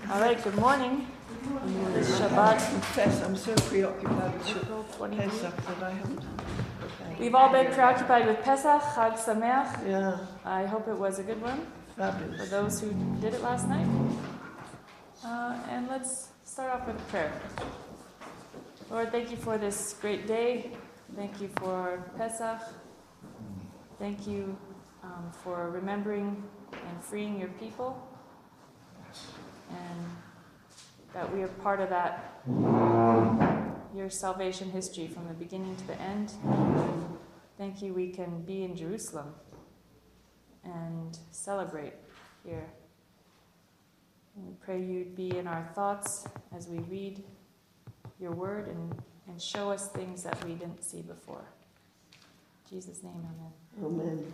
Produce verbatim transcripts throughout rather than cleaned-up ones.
All right, good morning. It's Shabbat. Confess, I'm so preoccupied with Shabbat Pesach that I haven't. We've all been preoccupied with Pesach, Chag Sameach. Yeah. I hope it was a good one. Fabulous. For those who did it last night. Uh, and let's start off with a prayer. Lord, thank you for this great day. Thank you for Pesach. Thank you um, for remembering and freeing your people. And that we are part of that, your salvation history from the beginning to the end. Thank you we can be in Jerusalem and celebrate here. And we pray you'd be in our thoughts as we read your word and, and show us things that we didn't see before. In Jesus' name, amen. Amen.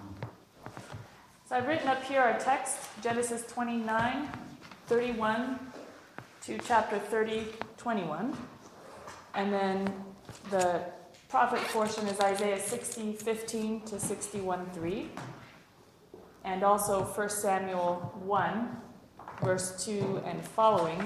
So I've written up here our text, Genesis twenty-nine, thirty-one to chapter thirty, twenty-one. And then the prophet portion is Isaiah sixty, fifteen to sixty-one, three. And also First Samuel one, verse two and following.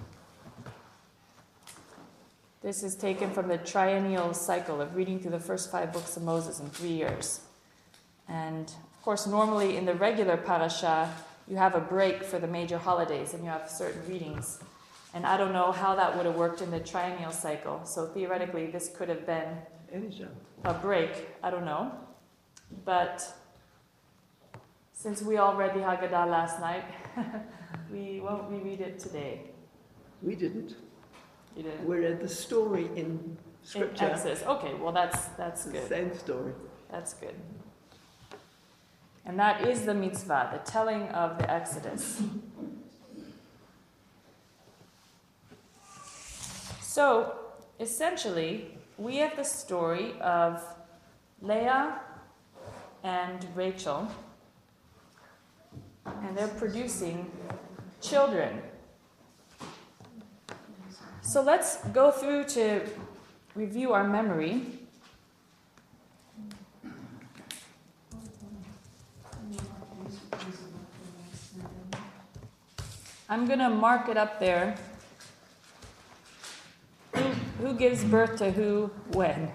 This is taken from the triennial cycle of reading through the first five books of Moses in three years. And of course, normally in the regular parasha, you have a break for the major holidays and you have certain readings. And I don't know how that would have worked in the triennial cycle. So theoretically, this could have been a break. I don't know. But since we all read the Haggadah last night, we won't reread it today. We didn't. You didn't? We read the story in Scripture. In Exodus. Okay, well that's that's the good. Same story. That's good. And that is the mitzvah, the telling of the Exodus. So, essentially, we have the story of Leah and Rachel, and they're producing children. So let's go through to review our memory. I'm going to mark it up there. Who, who gives birth to who, when?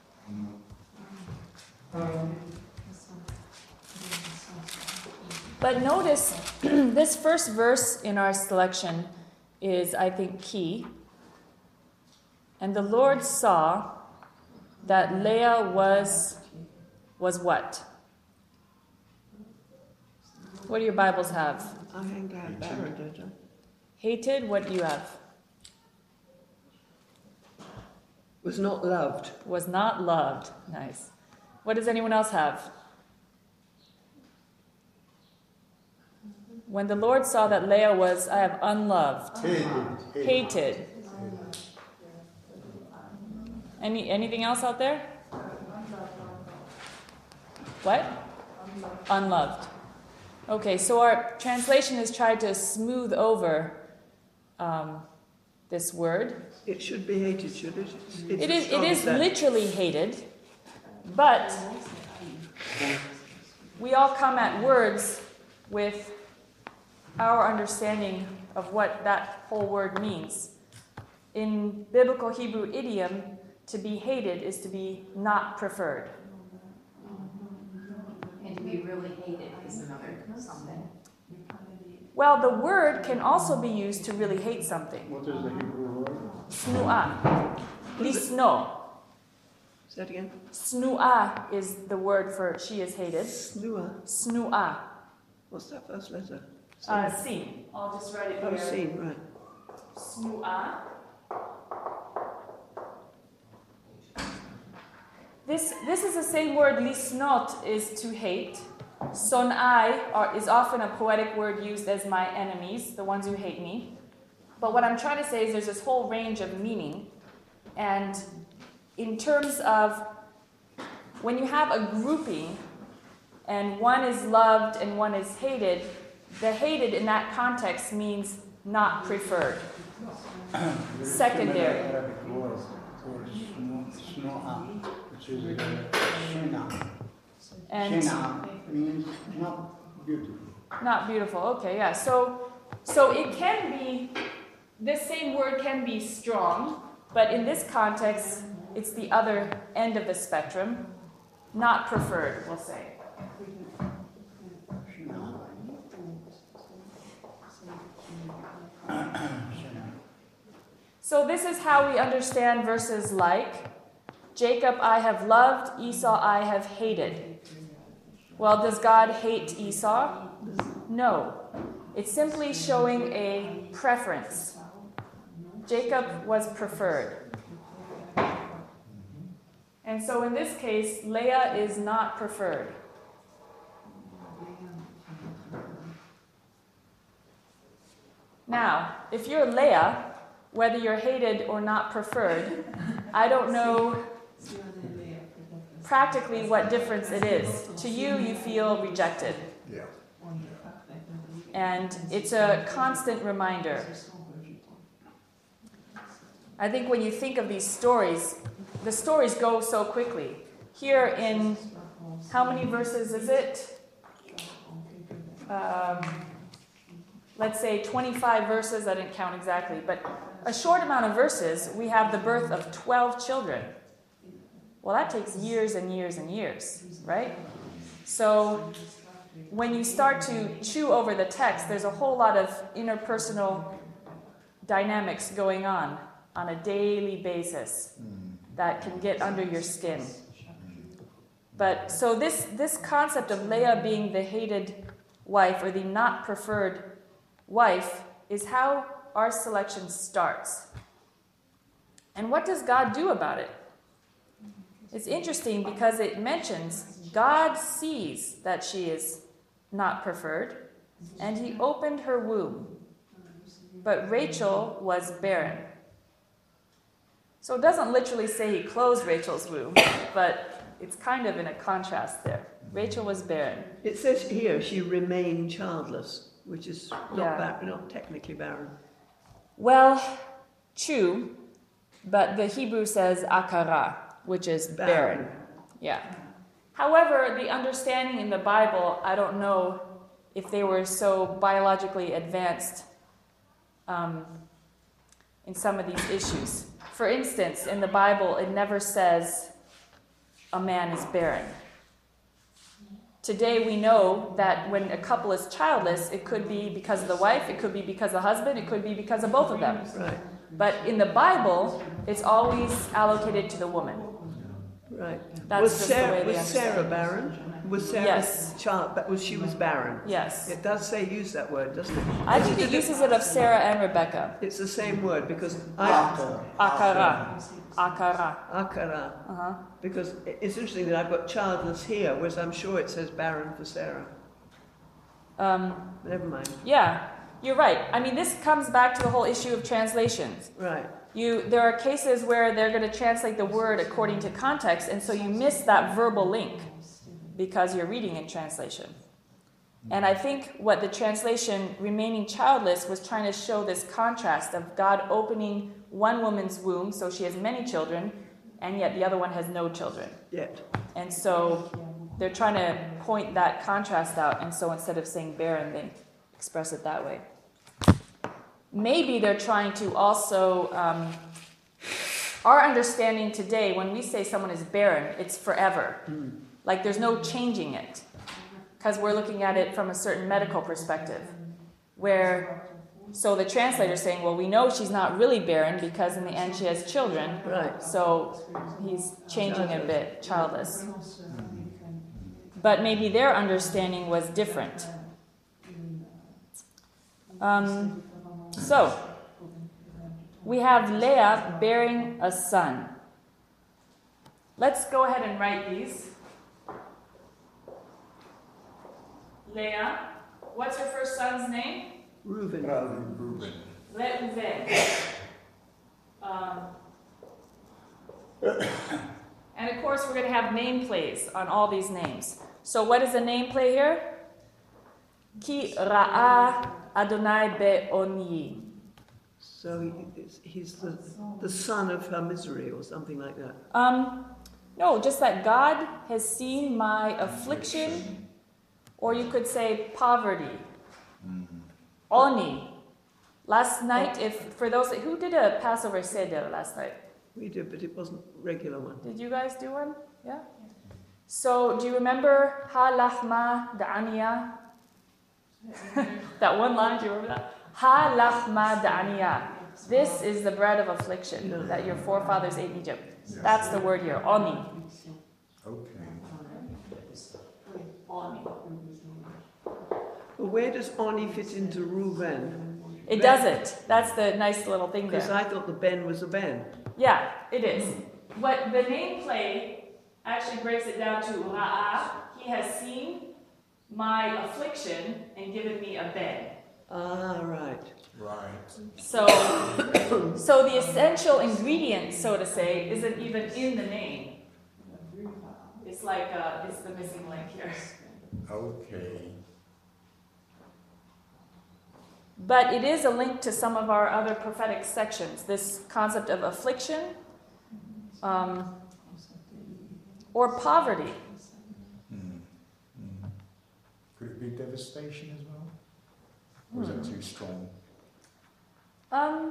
But notice, this first verse in our selection is, I think, key. And the Lord saw that Leah was, was what? What do your Bibles have? I think I have barren, don't I? Hated, what do you have? Was not loved. Was not loved. Nice. What does anyone else have? When the Lord saw that Leah was, I have unloved. Hated. Hated. Any anything else out there? What? Unloved. Okay, so our translation has tried to smooth over um, this word. It should be hated, should it? It's, it's It is. It is that. literally hated, but we all come at words with our understanding of what that whole word means. In biblical Hebrew idiom, to be hated is to be not preferred. And to be really hated is another something. Well, the word can also be used to really hate something. What is the Hebrew word? Snu'ah. Lisno. Say that again. Snu'ah is the word for she is hated. Snua. Snu'ah. What's that first letter? Uh, sin. I'll just write it Oh, here. seen, right. Snu'ah. This, this is the same word, lisnot, is to hate. Son'ai are, is often a poetic word used as my enemies, the ones who hate me. But what I'm trying to say is there's this whole range of meaning. And in terms of when you have a grouping and one is loved and one is hated, the hated in that context means not preferred. Secondary. Arabic word for sno'a, which is shina. And Shina means not beautiful. not beautiful. Okay, yeah. So so it can be, this same word can be strong, but in this context, it's the other end of the spectrum, not preferred, we'll say. So this is how we understand verses like, Jacob I have loved, Esau I have hated. Well, does God hate Esau? No. It's simply showing a preference. Jacob was preferred. And so in this case, Leah is not preferred. Now, if you're Leah, whether you're hated or not preferred, I don't know practically what difference it is. To you, you feel rejected. Yeah. And it's a constant reminder. I think when you think of these stories, the stories go so quickly. Here in, how many verses is it? Um, let's say twenty-five verses, I didn't count exactly, but a short amount of verses, we have the birth of twelve children. Well, that takes years and years and years, right? So when you start to chew over the text, there's a whole lot of interpersonal dynamics going on on a daily basis that can get under your skin. But so this, this concept of Leah being the hated wife or the not preferred wife is how our selection starts. And what does God do about it? It's interesting because it mentions God sees that she is not preferred, and he opened her womb. But Rachel was barren. So it doesn't literally say he closed Rachel's womb, but it's kind of in a contrast there. Rachel was barren. It says here she remained childless, which is not, Yeah. bar- not technically barren. Well, true, but the Hebrew says akara, which is barren. Barren. Yeah. However, the understanding in the Bible, I don't know if they were so biologically advanced um, in some of these issues. For instance, in the Bible, it never says a man is barren. Today we know that when a couple is childless, it could be because of the wife, it could be because of the husband, it could be because of both of them. Right, But in the Bible, it's always allocated to the woman. right. That's was just the Sarah, way they was Sarah understand. barren? Was Sarah Yes. child? But was she was barren? Yes. It does say use that word, doesn't it? I think it uses it of Sarah and Rebecca. It's the same word because I Akara. Akara. akara. Uh-huh. Because it's interesting that I've got childless here, whereas I'm sure it says barren for Sarah. Um, Never mind. yeah, you're right. I mean, this comes back to the whole issue of translations. Right. You, there are cases where they're going to translate the word according to context, and so you miss that verbal link because you're reading in translation. And I think what the translation, remaining childless, was trying to show this contrast of God opening one woman's womb, so she has many children, and yet the other one has no children. Yet. And so they're trying to point that contrast out, and so instead of saying barren, they express it that way. Maybe they're trying to also, um, our understanding today, when we say someone is barren, it's forever. Mm. Like there's no changing it, because we're looking at it from a certain medical perspective, where, so the translator's saying, well, we know she's not really barren because in the end she has children, Right. so he's changing a bit, childless. But maybe their understanding was different. Um, so, we have Leah bearing a son. Let's go ahead and write these. Leah, what's her first son's name? Reuben. Reuben. Reuven. Um, and of course, we're going to have name plays on all these names. So, what is the name play here? Ki ra'a Adonai be'oni. So he, he's the, the son of her misery or something like that. Um, no, just that God has seen my affliction, or you could say poverty. Oni. Last night, if for those who did a Passover Seder last night? We did, but it wasn't a regular one. Did you guys do one? Yeah? So, do you remember Ha Lahma Da'aniya? That one line, do you remember that? Ha Lahma Da'aniya. This is the bread of affliction No. that your forefathers ate in Egypt. That's the word here, Oni. Okay. Well, where does Oni fit into Reuven? It doesn't. That's the nice little thing Because there. I thought the Ben was a Ben. Yeah, it is. What the name play actually breaks it down to Ra'ah. He has seen my affliction and given me a bed. Ah, right. Right. So, so the essential ingredient, so to say, isn't even in the name. It's like uh, it's the missing link here. Okay. But it is a link to some of our other prophetic sections. This concept of affliction, um, or poverty. Mm. Mm. Could it be devastation as well? Or is Hmm. that too strong? Um,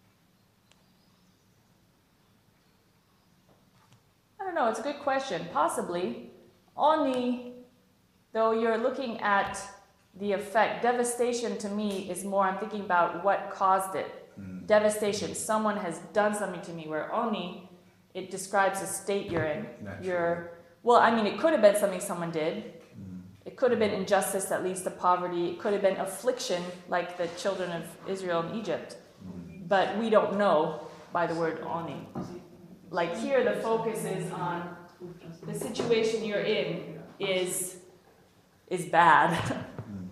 I don't know, it's a good question. Possibly. Oni, though you're looking at the effect, devastation to me is more, I'm thinking about what caused it. Mm. Devastation. Someone has done something to me, where Oni, it describes the state you're in. Naturally. You're, well, I mean, it could have been something someone did. Mm. It could have been injustice that leads to poverty. It could have been affliction, like the children of Israel in Egypt. Mm. But we don't know by the word Oni. Like here, the focus is on the situation you're in is is bad. Mm.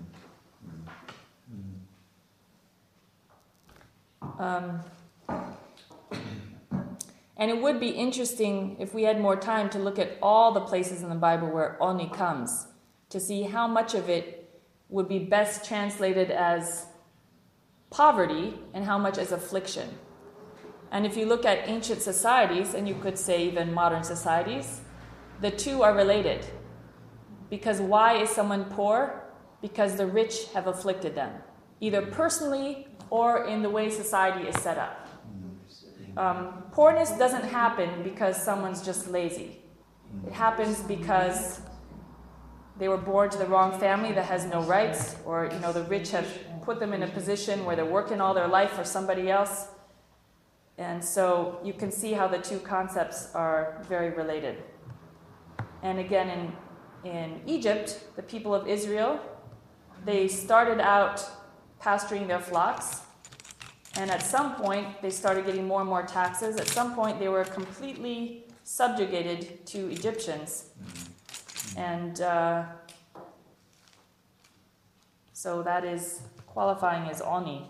Mm. um, and it would be interesting if we had more time to look at all the places in the Bible where Oni comes, to see how much of it would be best translated as poverty and how much as affliction. And if you look at ancient societies, and you could say even modern societies, the two are related. Because why is someone poor? Because the rich have afflicted them, either personally or in the way society is set up. Um, poorness doesn't happen because someone's just lazy. It happens because they were born to the wrong family that has no rights, or you know, the rich have put them in a position where they're working all their life for somebody else. And so you can see how the two concepts are very related. And again, in, in Egypt, the people of Israel, they started out pasturing their flocks, and at some point they started getting more and more taxes. At some point they were completely subjugated to Egyptians. And uh, so that is qualifying as Oni.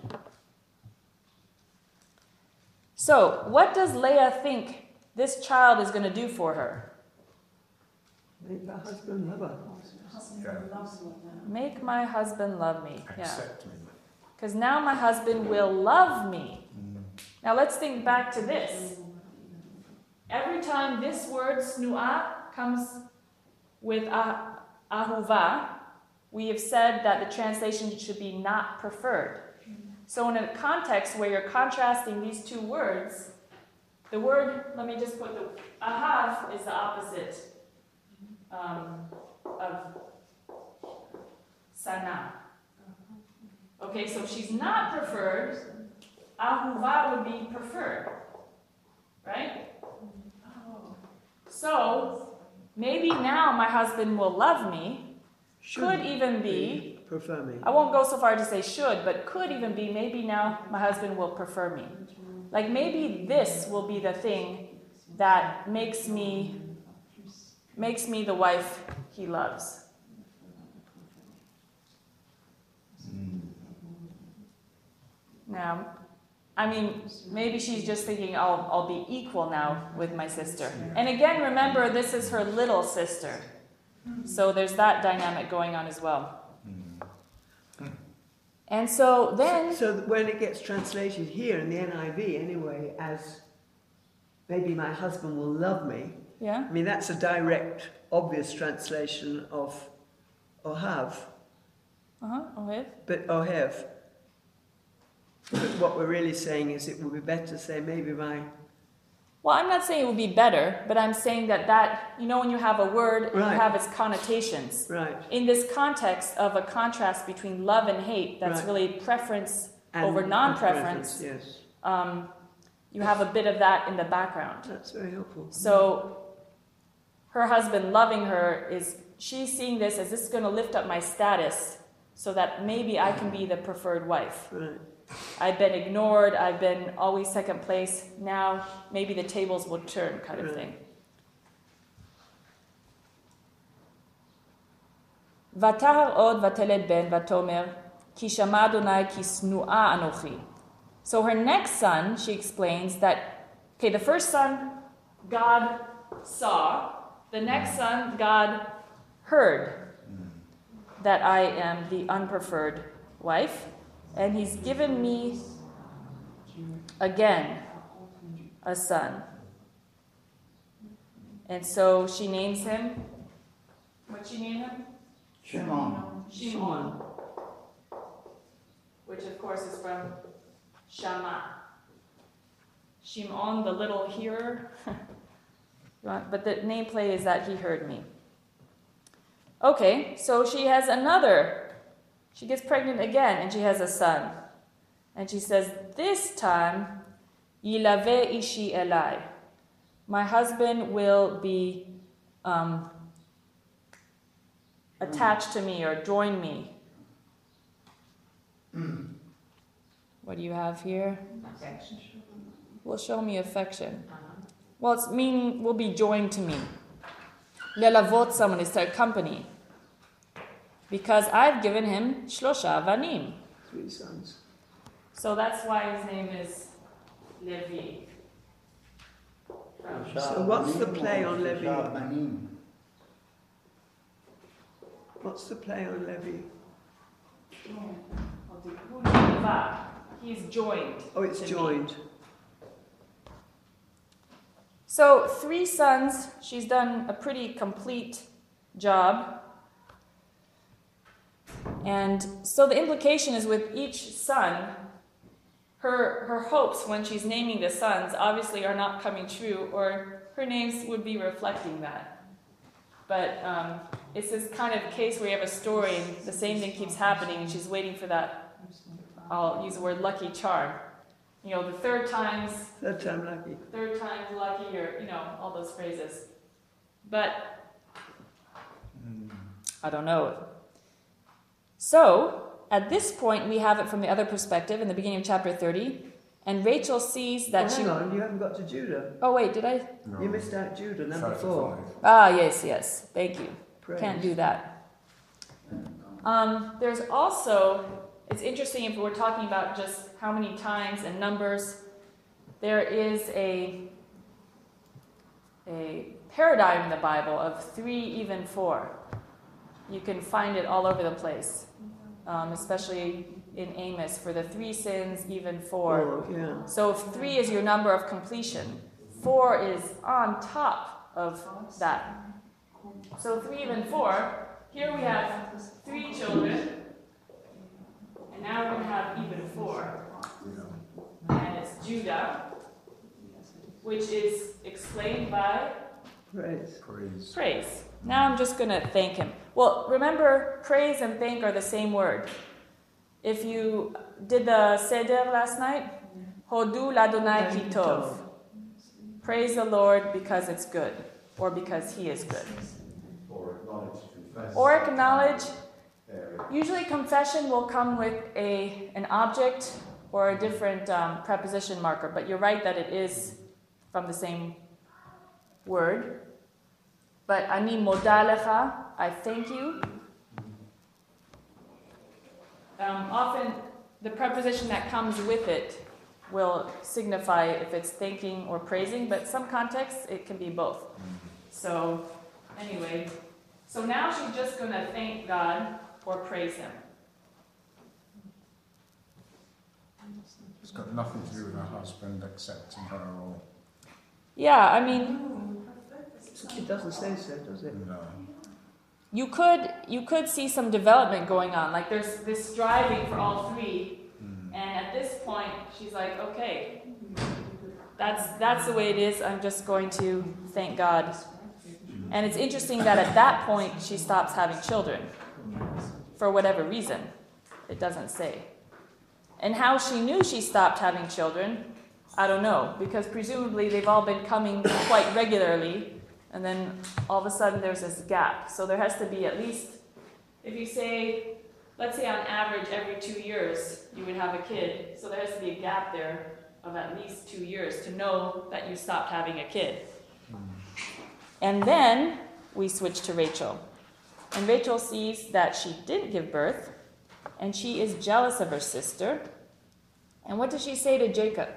So, what does Leah think this child is going to do for her? Make her husband love her. Yeah. Make my husband love me. Yeah. Accept me. Because now my husband will love me. Mm. Now let's think back to this. Every time this word snu'ah comes with ah- ahuva, we have said that the translation should be not preferred. So in a context where you're contrasting these two words, the word, let me just put the, ahav is the opposite um, of sana. Okay, so if she's not preferred, ahuva would be preferred. Right? So, maybe now my husband will love me. Could even be, Prefer me. I won't go so far to say should, but could even be, maybe now my husband will prefer me. Like maybe this will be the thing that makes me, makes me the wife he loves. Now, I mean, maybe she's just thinking, I'll, I'll be equal now with my sister. And again, remember, this is her little sister. So there's that dynamic going on as well. And so then... So that when it gets translated here in the N I V anyway as maybe my husband will love me, Yeah? I mean that's a direct, obvious translation of Ohav, Uh-huh, Ohev. but Ohev. But what we're really saying is it would be better to say maybe my... Well, I'm not saying it would be better, but I'm saying that that, you know, when you have a word, Right. you have its connotations. Right. In this context of a contrast between love and hate, that's Right. really preference And- over and non-preference. Yes. Um, you have a bit of that in the background. That's very helpful. So her husband loving her is, she's seeing this as this is going to lift up my status so that maybe I can be the preferred wife. Right. I've been ignored, I've been always second place, now maybe the tables will turn, kind of Right. thing. ותהר עוד ותלד בן ותאמר כי שמע אדוני כי שנואה אנוכי. So her next son, she explains that, okay, the first son God saw, the next son God heard that I am the unpreferred wife, and he's given me again a son. And so she names him, what'd she name him? Shimon. Shimon. Which of course is from Shama. Shimon, the little hearer. But the nameplay is that he heard me. Okay, so she has another. She gets pregnant again and she has a son. And she says, this time, Yilave ishi elai. My husband will be um, attached to me or join me. What do you have here? Affection. Will show me affection. Well, it's meaning will be joined to me. Lelavot, someone is to accompany. Because I've given him shlosha vanim. Three sons. So that's why his name is Levi. So what's the play on Levi? What's the play on Levi? He's joined. Oh, it's to me. joined. So three sons, she's done a pretty complete job. And so the implication is with each son, her her hopes when she's naming the sons obviously are not coming true, or her names would be reflecting that. But um, it's this kind of case where you have a story and the same thing keeps happening and she's waiting for that, I'll use the word lucky charm. You know, the third time's Third time lucky. third time's lucky, or, you know, all those phrases. But I don't know. So, at this point, we have it from the other perspective in the beginning of chapter thirty, and Rachel sees that Oh, she... hang on, you haven't got to Judah. Oh, wait, did I? No. You missed out Judah, number Five to four. five. Ah, yes, yes. Thank you. Praise. Can't do that. Um, there's also... It's interesting if we're talking about just how many times and numbers. There is a, a paradigm in the Bible of three, even four. You can find it all over the place, um, especially in Amos, for the three sins, even four. Four, yeah. So if three is your number of completion, four is on top of that. So three, even four, here we have three children, and now we're going to have even four. And it's Judah, which is explained by Praise. Praise. praise. Now I'm just going to thank him. Well, remember, praise and thank are the same word. If you did the Seder last night, Hodu l'Adonai ki tov. Praise the Lord because it's good, or because he is good. Or acknowledge, confess. Or acknowledge. Area. Usually confession will come with a an object or a different um, preposition marker, but you're right that it is from the same word. But ani moda lecha, I thank you. Um, often the preposition that comes with it will signify if it's thanking or praising, but some contexts it can be both. So anyway, so now she's just going to thank God or praise him. It's got nothing to do with her husband accepting her or Yeah, I mean, It doesn't say so, does it? no. you could you could see some development going on. Like there's this striving for all three, And at this point, she's like, okay, that's, that's the way it is. I'm just going to thank God. And it's interesting that at that point, she stops having children. For whatever reason. It doesn't say. And how she knew she stopped having children, I don't know. Because presumably they've all been coming quite regularly. And then all of a sudden there's this gap. So there has to be at least, if you say, let's say on average every two years you would have a kid. So there has to be a gap there of at least two years to know that you stopped having a kid. And then we switch to Rachel. And Rachel sees that she didn't give birth, and she is jealous of her sister. And what does she say to Jacob?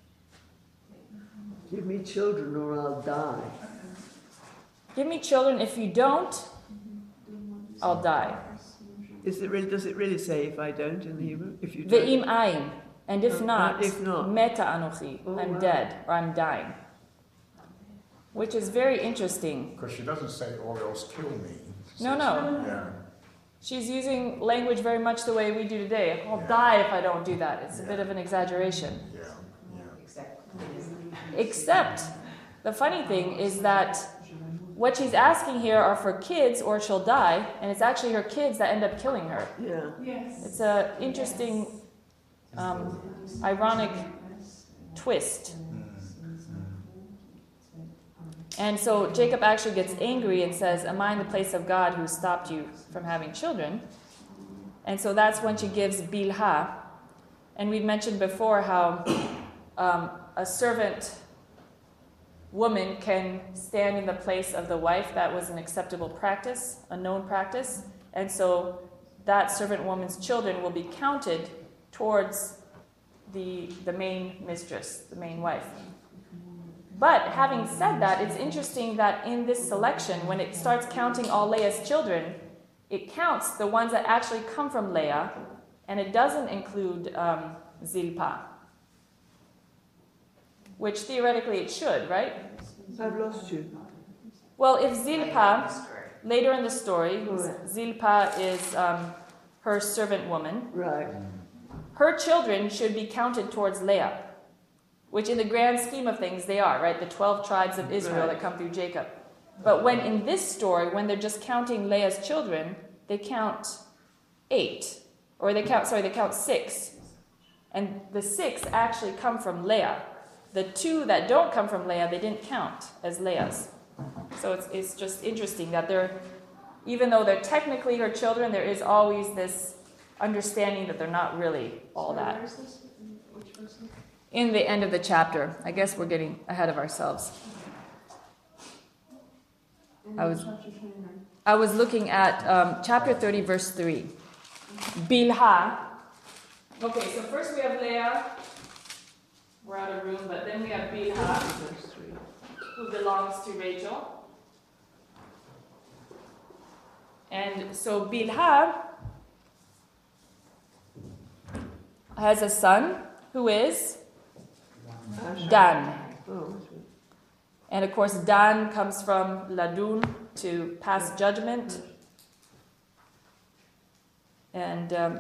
Give me children or I'll die. Give me children. If you don't, I'll die. Is it really, does it really say if I don't in the Hebrew? If you Ve'im don't? ayin. And if Uh, not, if not. meta anochi. Oh, I'm wow. dead, or I'm dying. Which is very interesting. Because she doesn't say, or else kill me. She No, says, no. Yeah. She's using language very much the way we do today. I'll Yeah. die if I don't do that. It's a Yeah. bit of an exaggeration. Yeah. Yeah. Except, the funny thing is that what she's asking here are for kids or she'll die, and it's actually her kids that end up killing her. Yeah. Yes. It's an interesting, um, ironic twist. And so Jacob actually gets angry and says, am I in the place of God who stopped you from having children? And so that's when she gives Bilhah. And we mentioned before how um, a servant woman can stand in the place of the wife. That was an acceptable practice, a known practice. And so that servant woman's children will be counted towards the, the main mistress, the main wife. But having said that, it's interesting that in this selection, when it starts counting all Leah's children, it counts the ones that actually come from Leah, and it doesn't include um, Zilpah. Which theoretically it should, right? I've lost you. Well, if Zilpah, later in the story, Right. Zilpah is um, her servant woman, Right. her children should be counted towards Leah. Which in the grand scheme of things, they are, right? The twelve tribes of Israel Right. that come through Jacob. But when in this story, when they're just counting Leah's children, they count eight. Or they count, sorry, they count six. And the six actually come from Leah. The two that don't come from Leah, they didn't count as Leah's. So it's, it's just interesting that they're, even though they're technically her children, there is always this understanding that they're not really all that. In the end of the chapter. I guess we're getting ahead of ourselves. I was, I was looking at um, chapter thirty, verse three. Bilhah. Okay, so first we have Leah. We're out of room, but then we have Bilhah, who belongs to Rachel. And so Bilhah has a son who is Dan. Oh, And of course, Dan comes from Ladun, to pass judgment. And um,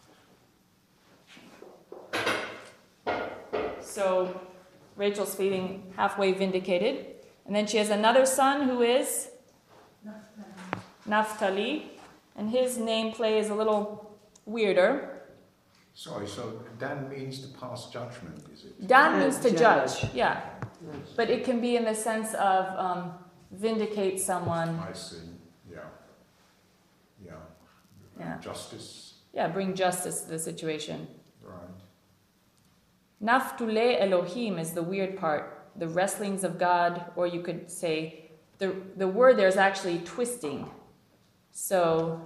so Rachel's feeling halfway vindicated. And then she has another son who is Naphtali. And his nameplay is a little weirder. Sorry, so Dan means to pass judgment, is it? Dan Yeah, means to judge. judge, yeah. yes. But it can be in the sense of um, vindicate someone. I see. Yeah. Yeah. Yeah. Justice. Yeah, bring justice to the situation. Right. Naftule Elohim is the weird part. The wrestlings of God, or you could say, the, the word there is actually twisting. So,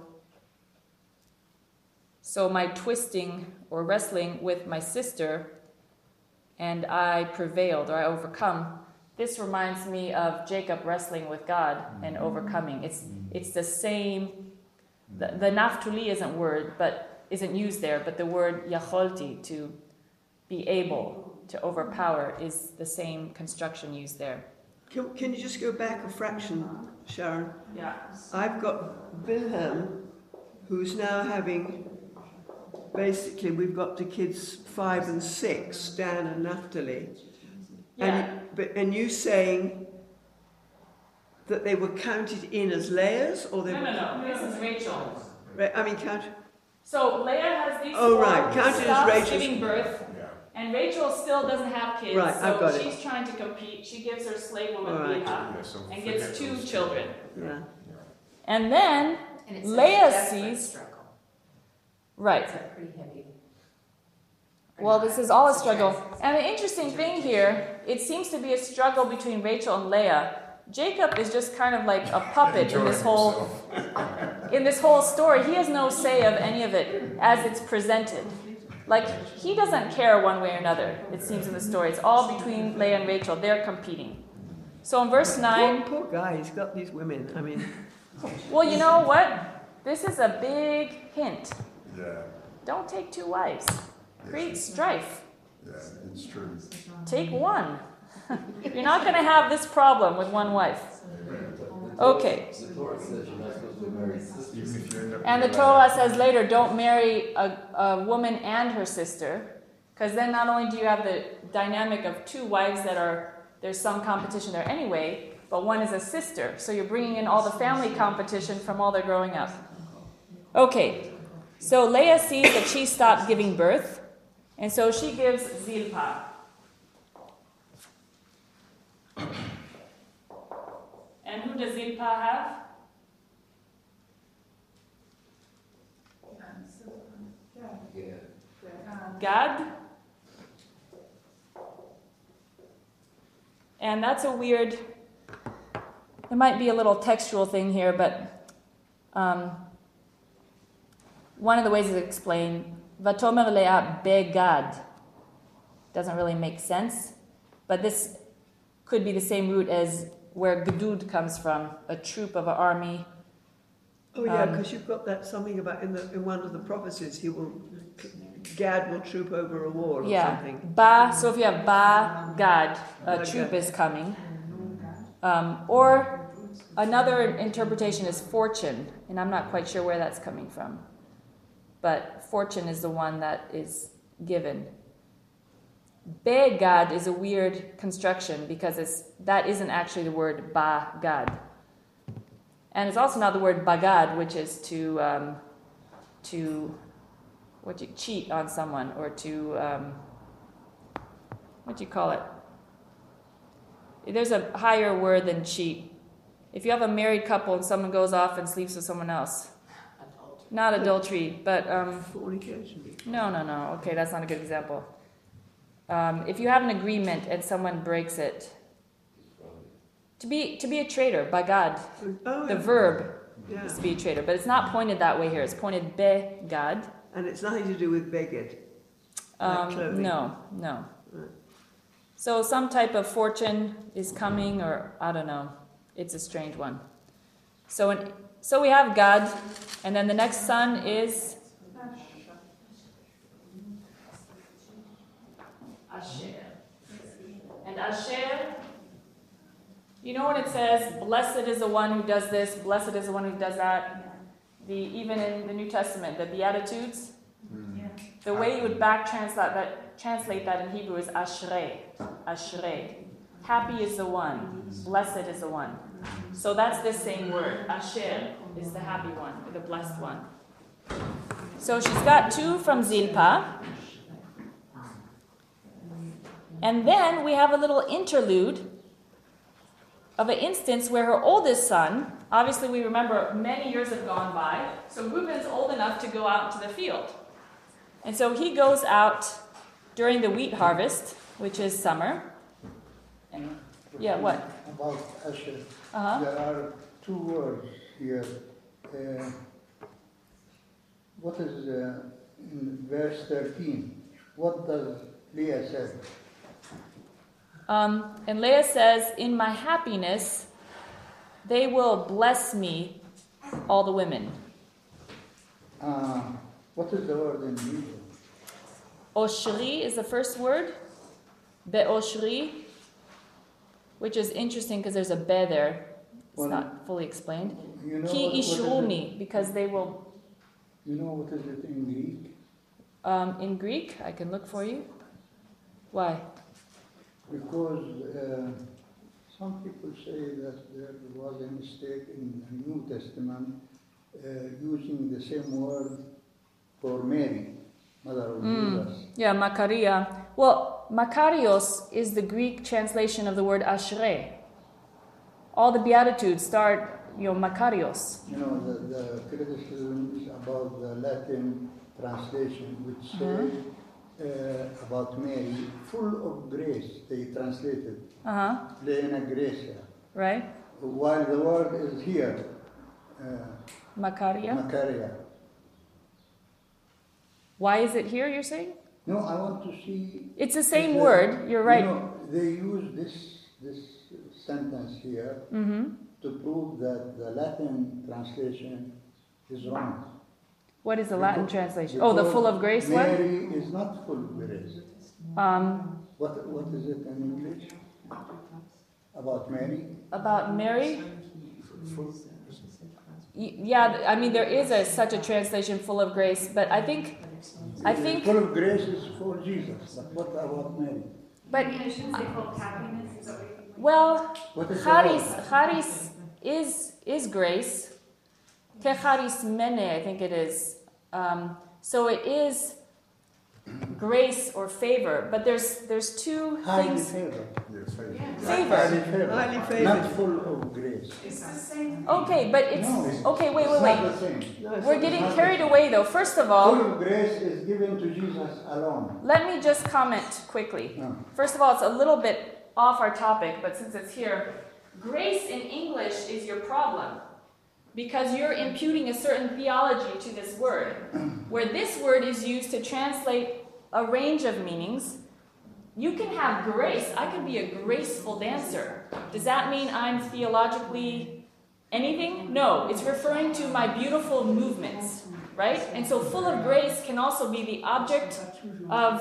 so my twisting or wrestling with my sister, and I prevailed or I overcome. This reminds me of Jacob wrestling with God and overcoming. It's it's the same. The, the naftuli isn't word, but isn't used there. But the word yacholti, to be able to overpower, is the same construction used there. Can, can you just go back a fraction, Sharon? Yeah. I've got Wilhelm, who's now having basically we've got the kids five and six, Dan and Naphtali. Yeah. And, but, and you saying that they were counted in as Leah's, or they No, were... no, no. This is Rachel. Ra- I mean, count... So Leah has these Oh, four, right, counted as stops Rachel's- giving birth, Yeah. and Rachel still doesn't have kids, Right, so I've got it. she's trying to compete. She gives her slave woman All right. Bilhah Yeah, so and forget gets two those children. Yeah. Yeah. And then, And it's a Leah desperate sees- struggle. right, It's a pretty heavy. well, this is all a struggle. Stress. And the interesting thing here, it seems to be a struggle between Rachel and Leah. Jacob is just kind of like a puppet in this Enjoying whole himself. in this whole story. He has no say of any of it as it's presented. Like, he doesn't care one way or another, it seems in the story. It's all between Leah and Rachel. They're competing. So in verse nine, Poor, poor guy, he's got these women. I mean, well, you know what? This is a big hint. Yeah, Don't take two wives. Create strife. yeah, it's true. Take one. You're not going to have this problem with one wife. Okay. The Torah says you're not supposed to marry sisters. Even if you end up And the with Torah says later, don't marry a, a woman and her sister, because then not only do you have the dynamic of two wives that are, there's some competition there anyway, but one is a sister. So you're bringing in all the family competition from all their growing up. Okay, so Leah sees that she stopped giving birth, and so she gives Zilpah. And who does Zilpah have? Yeah. Gad. And that's a weird, there might be a little textual thing here, but um, one of the ways to explain, Vatomer Leah begad, doesn't really make sense, but this could be the same root as where Gedud comes from, a troop of an army. oh yeah, Um, because you've got that something about in the in one of the prophecies, he will, Gad will troop over a wall or Yeah, something. Ba, so if you have Ba, Gad, a Ba, troop Gad. is coming. Um, or another interpretation is fortune, and I'm not quite sure where that's coming from. But fortune is the one that is given. Begad is a weird construction because it's, that isn't actually the word Ba-gad. And it's also not the word Bagad, which is to, um, to what you cheat on someone, or to, um, what do you call it? There's a higher word than cheat. If you have a married couple and someone goes off and sleeps with someone else, not adultery, but um, Fornication. no, no, no. Okay, that's not a good example. Um, if you have an agreement and someone breaks it, to be to be a traitor, by God, Oh, the yeah. verb Yeah. is to be a traitor, but it's not pointed that way here. It's pointed be God. And it's nothing to do with beged. Like Um, clothing. no, no. Right. So some type of fortune is coming, or I don't know. It's a strange one. So in, so we have God, and then the next son is Asher. And Asher, you know when it says, blessed is the one who does this, blessed is the one who does that? The even in the New Testament, the Beatitudes, the way you would back translate that, translate that in Hebrew is Ashrei. Ashrei. Happy is the one. Blessed is the one. So that's this same word. Asher is the happy one, or the blessed one. So she's got two from Zilpah. And then we have a little interlude of an instance where her oldest son, obviously we remember many years have gone by, so Reuben's old enough to go out into the field. And so he goes out during the wheat harvest, which is summer. And yeah, what? About Asher. Uh-huh. There are two words here. Uh, what is uh, in verse thirteen? What does Leah say? Um, and Leah says, in my happiness, they will bless me, all the women. Uh, what is the word in Hebrew? Oshri is the first word. Be'oshri, which is interesting because there's a be there. It's Well, not fully explained. You know Ki what, what is it? ishruni, because they will. You know what is it in Greek? um, in Greek. I can look for you. Why? Because uh, some people say that there was a mistake in the New Testament uh, using the same word for Mary, mother of Mm. Jesus. Yeah, Makaria. Well, Makarios is the Greek translation of the word Ashrei. All the Beatitudes start, you know, Makarios. You know, the, the criticism is about the Latin translation, which say uh, about Mary, full of grace, they translated, Uh-huh. plena gracia. Right? While the word is here, uh, Makaria. Macaria. Why is it here, you're saying? No, I want to see. It's the same if the- word, you're right. You know, they use this this sentence here Mm-hmm. to prove that the Latin translation is wrong. What is the Latin Because- translation? Oh, the because full of grace one? Mary is not full of grace. Um, What what is it in English about Mary? about Mary? Y- Yeah, I mean, there is a, such a translation, full of grace, but I think, I think, Full of grace is for Jesus, but what about Mary? but, Shouldn't they call happiness? Is that what you're thinking? well, What is the charis, word? charis is, is grace. Ke charis mene, I think it is. Um, so it is grace or favor, but there's, there's two Highly things. favored. Yes, favor. Favor. Highly favored. Highly favored. Not full of grace. It's the same. Okay, but it's, No, it's- okay, wait, wait, It's wait. not the same. No, it's We're not- getting not carried the- away though. First of Full all, of grace is given to Jesus alone. let me just comment quickly. No. First of all, it's a little bit off our topic, but since it's here, grace in English is your problem because you're imputing a certain theology to this word, where this word is used to translate a range of meanings. You can have grace. I could be a graceful dancer. Does that mean I'm theologically anything? No, it's referring to my beautiful movements, right? And so full of grace can also be the object of,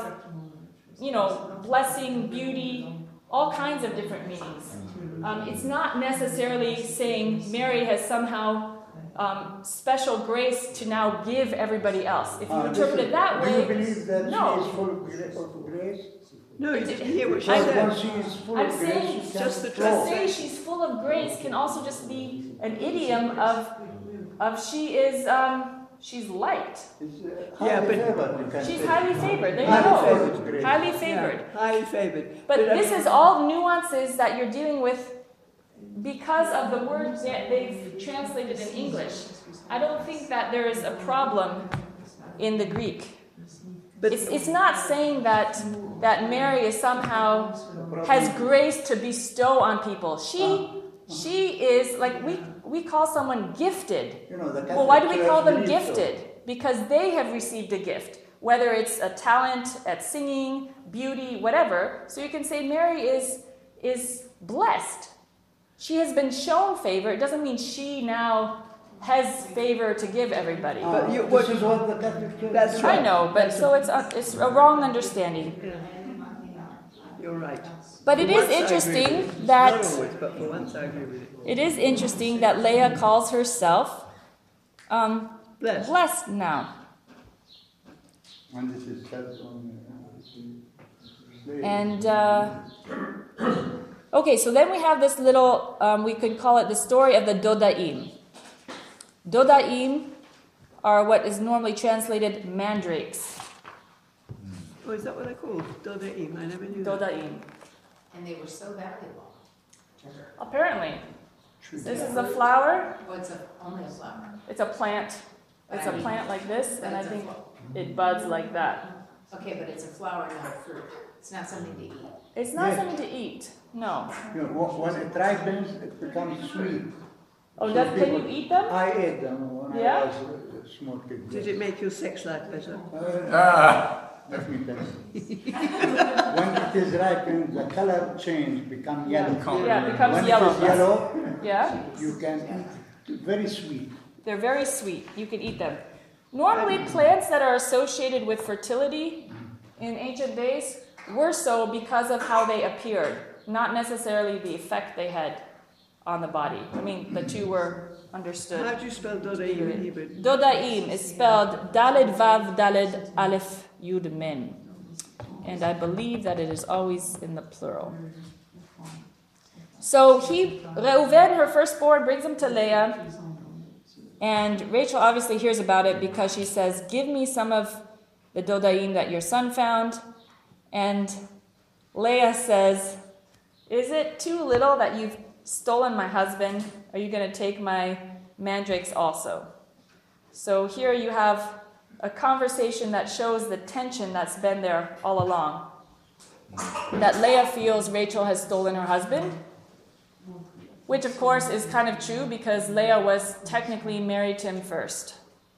you know, blessing, beauty, all kinds of different meanings. Um, it's not necessarily saying Mary has somehow um, special grace to now give everybody else. If you Uh, interpret listen, it that Do you way, believe that no. she is full of gra- of grace? No, you didn't hear what she Because said. once she is full I'm of saying grace, she just can the to flow. say she's full of grace can also just be an idiom of, of she is, um, she's liked. It's, uh, Yeah, highly but- favored, you can She's say. highly favored. There you Highly go. favored grace. Highly favored. Yeah, highly favored. But I this mean- is all nuances that you're dealing with because of the words that they've translated in English. I don't think that there is a problem in the Greek. But It's, it's not saying that that Mary is somehow has grace to bestow on people. She she is like we we call someone gifted. You know, the Well, why do we Catholic call Church them believes so. gifted? Because they have received a gift, whether it's a talent at singing, beauty, whatever. So you can say Mary is is blessed. She has been shown favor. It doesn't mean she now has favor to give everybody. Uh, But you- this what- is what the Catholic Church That's believes. I right. know, but so it's a, it's a wrong understanding. Yeah, you're right. But it For is once I agree interesting with it. that Not always, but for once I agree with it. it is interesting that Leah calls herself um, Blessed. blessed now. And this is said on uh, slave. And uh, okay, so then we have this little, um, we could call it the story of the Dodaim. Dodaim are what is normally translated mandrakes. Oh, is that what they're called? Dodaim. I never knew that. Dodaim. And they were so valuable to her. Apparently, this is a flower. Oh, it's a, only a flower. It's a plant. It's a plant like this, But and I it's a think flo- it buds like that. Okay, but it's a flower, not a fruit. It's not something to eat. It's not Yeah. something to eat. No. You know, wh- when it ripens, it becomes sweet. Oh, So does, can people- you eat them? I ate them when Yeah? I was a small kid. Did it make your sex life better? Uh, Ah, let me tell you. When it is ripened, the color change, become yellow. Yeah, it becomes When yellow. it is yellow, Yeah? you can eat. Very sweet. They're very sweet. You can eat them. Normally, plants that are associated with fertility in ancient days were so because of how they appeared, not necessarily the effect they had on the body. I mean, the two were understood. How do you spell Dodaim in Hebrew? Dodaim is spelled Daled Vav Daled Aleph Yud Mem. And I believe that it is always in the plural. So he, Reuven, her firstborn, brings him to Leah. And Rachel obviously hears about it because she says, give me some of the Dodaim that your son found. And Leah says, is it too little that you've stolen my husband? Are you going to take my mandrakes also? So here you have a conversation that shows the tension that's been there all along. That Leah feels Rachel has stolen her husband, which of course is kind of true because Leah was technically married to him first.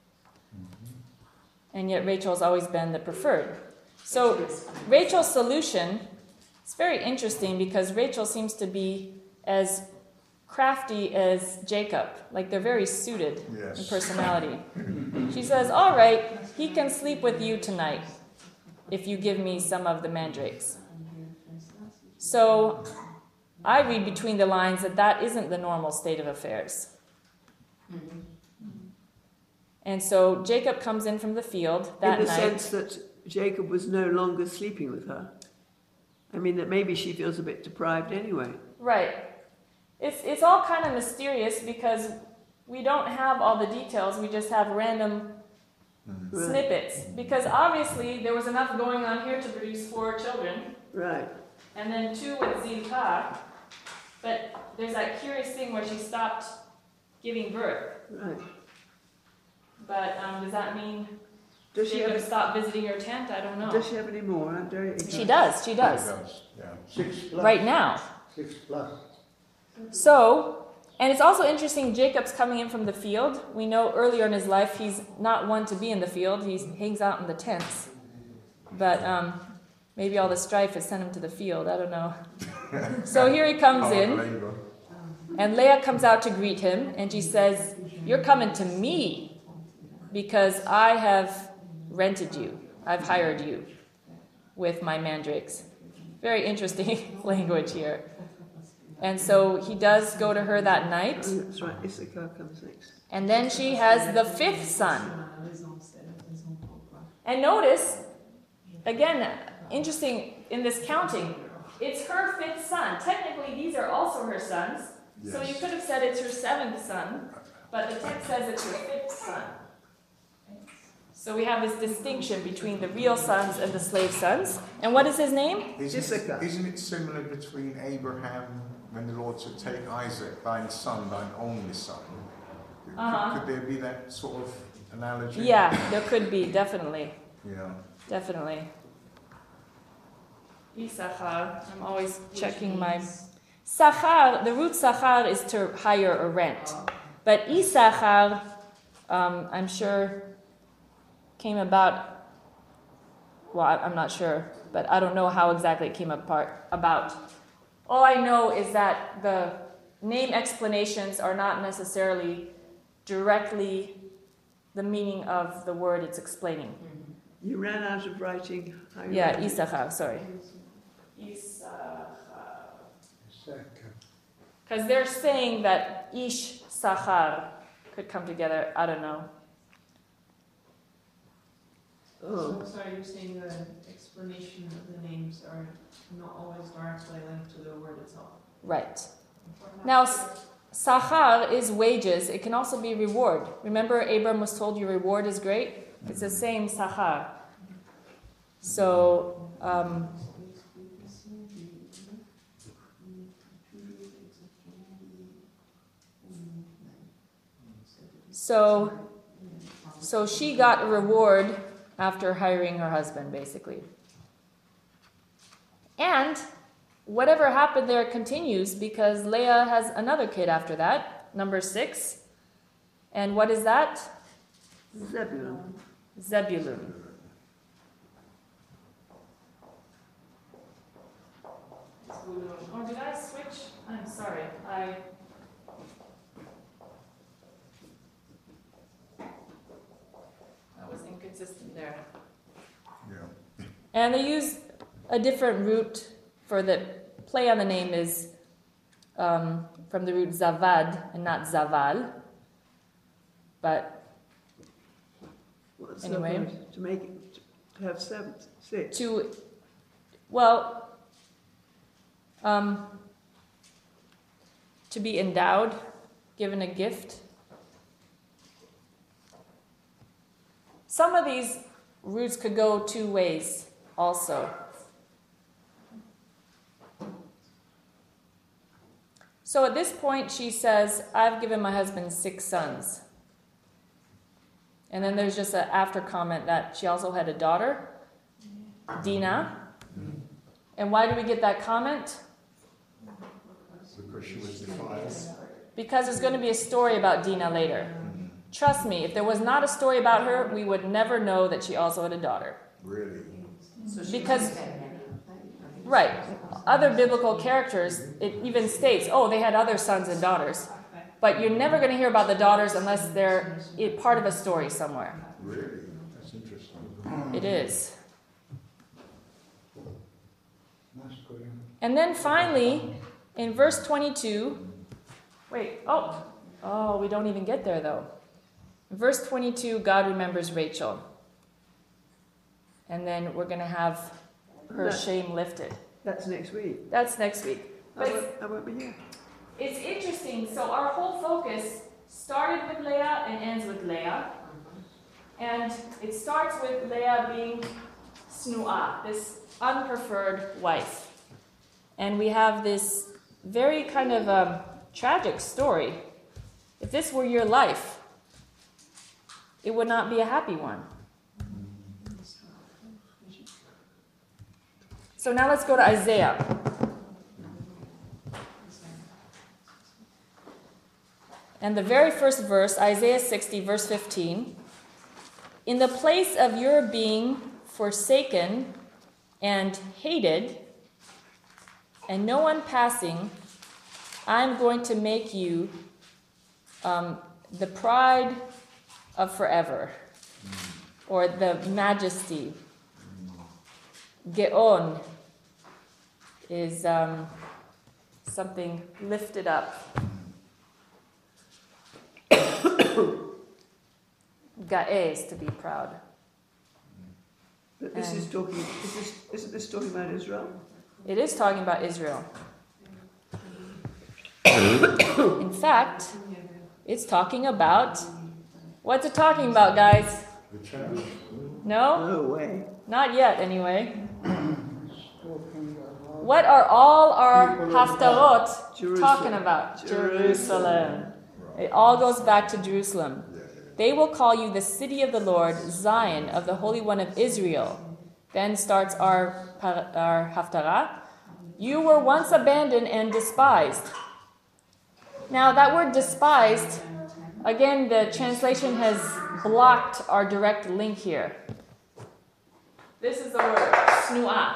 And yet Rachel has always been the preferred. So Rachel's solution is very interesting because Rachel seems to be as crafty as Jacob. Like they're very suited Yes. in personality. She says, all right, he can sleep with you tonight if you give me some of the mandrakes. So I read between the lines that that isn't the normal state of affairs. And so Jacob comes in from the field that In the night. sense that Jacob was no longer sleeping with her. I mean, that maybe she feels a bit deprived anyway. Right. It's it's all kind of mysterious because we don't have all the details. We just have random Mm-hmm. Right. snippets. Because obviously there was enough going on here to produce four children. Right. And then two with Zilpah. But there's that curious thing where she stopped giving birth. Right. But um, does that mean Does she Jacob have? stopped visiting her tent? I don't know. Does she have any more? I'm very. She does, she does. Yeah. Six plus. Right now. Six plus. So, and it's also interesting, Jacob's coming in from the field. We know earlier in his life he's not one to be in the field. He hangs out in the tents. But um, maybe all the strife has sent him to the field. I don't know. So here he comes in. And Leah comes out to greet him. And she says, you're coming to me because I have rented you. I've hired you with my mandrakes. Very interesting language here. And so he does go to her that night. Oh, that's right. Issachar comes next. And then she has the fifth son. And notice, again, interesting in this counting, it's her fifth son. Technically, these are also her sons. So you Yes. could have said it's her seventh son, but the text says it's her fifth son. So we have this distinction between the real sons and the slave sons. And what is his name? Isn't Issachar. it, isn't it similar between Abraham when the Lord said, take Isaac, thine son, thine only son? Could, Uh-huh. could there be that sort of analogy? Yeah, there could be, definitely. Yeah. Definitely. Issachar, I'm always checking my... Sachar, the root sachar is to hire or rent. But Issachar, um, I'm sure, came about... Well, I- I'm not sure, but I don't know how exactly it came apart, about. All I know is that the name explanations are not necessarily directly the meaning of the word it's explaining. You ran out of writing. How you Yeah, write it. Issachar, sorry. Issachar. Second. Because they're saying that Ish Sachar could come together. I don't know. Oh, So, sorry, you're saying the explanation of the names are not always directly linked to the word itself. Right. Now, s- Sachar is wages. It can also be reward. Remember, Abram was told your reward is great? It's the same Sachar. So, um, so, so she got a reward after hiring her husband, basically. And whatever happened there continues because Leah has another kid after that, number six. And what is that? Zebulun. Zebulun. Or did I switch? I'm sorry. I. I was inconsistent there. Yeah. And they use a different root for the play on the name is um, from the root zavad and not zaval. But What's Anyway. the point? To make it, to have seven, six. to, well, um, to be endowed, given a gift. Some of these roots could go two ways also. So at this point, she says, I've given my husband six sons. And then there's just an after comment that she also had a daughter, Dinah. And why do we get that comment? Because she was defiled. Because there's going to be a story about Dinah later. Trust me, if there was not a story about her, we would never know that she also had a daughter. Really? So she Because- must have many. Right. Other biblical characters, it even states, oh, they had other sons and daughters. But you're never going to hear about the daughters unless they're i- part of a story somewhere. Really? That's interesting. It is. Masculine. And then finally, in verse twenty-two, wait, oh, oh, we don't even get there though. In verse twenty-two, God remembers Rachel. And then we're going to have her That- shame lifted. That's next week. That's next week. I But won't, I won't be here. it's interesting. So our whole focus started with Leah and ends with Leah. And it starts with Leah being Snu'ah, this unpreferred wife. And we have this very kind of um, tragic story. If this were your life, it would not be a happy one. So now let's go to Isaiah. And the very first verse, Isaiah sixty, verse fifteen. In the place of your being forsaken and hated, and no one passing, I'm going to make you um, the pride of forever, or the majesty. Geon is um, something lifted up. Ga'e is to be proud. But this And- is talking, is this, isn't this talking about Israel? It is talking about Israel. In fact, it's talking about, what's it talking about, guys? The church. No? No way. Not yet, anyway. Talking about What are all our People of haftarot Jerusalem. talking about? Jerusalem. It all goes back to Jerusalem. They will call you the city of the Lord, Zion of the Holy One of Israel. Then starts our, par- our haftarah. You were once abandoned and despised. Now that word despised, again, the translation has blocked our direct link here. This is the word, snu'ah.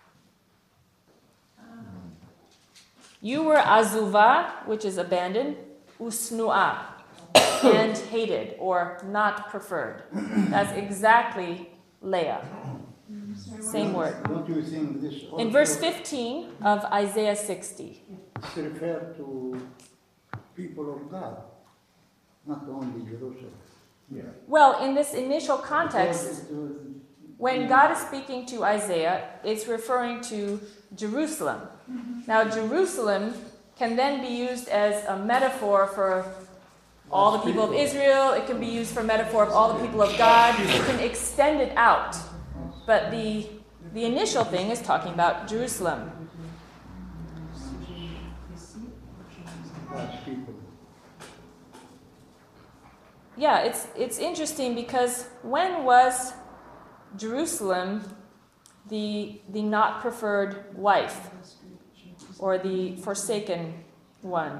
You were azuvah, which is abandoned, usnu'ah, and hated, or not preferred. That's exactly Leah. Same word. Don't you think this also In verse fifteen of Isaiah sixty. refer to people of God, not only Jerusalem? Yeah. Well, in this initial context, Because it was- when God is speaking to Isaiah, it's referring to Jerusalem. Now, Jerusalem can then be used as a metaphor for all the people of Israel. It can be used for metaphor of all the people of God. You can extend it out. But the, the initial thing is talking about Jerusalem. God's people. Yeah, it's, it's interesting because when was Jerusalem the, the not preferred wife or the forsaken one?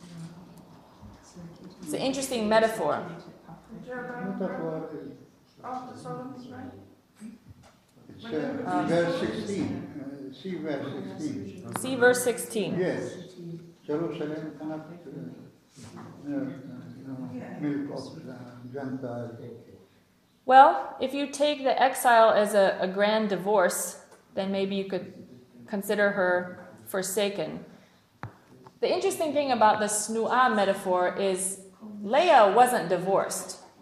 It's an interesting metaphor. Metaphor is- Oh, the Solomon's right? It's uh, Um, verse sixteen. Uh, see verse sixteen. See verse sixteen. Yes, Jerusalem cannot uh, nurse, uh, you know, milk of the Gentile. Well, if you take the exile as a, a grand divorce, then maybe you could consider her forsaken. The interesting thing about the snu'ah metaphor is Leah wasn't divorced.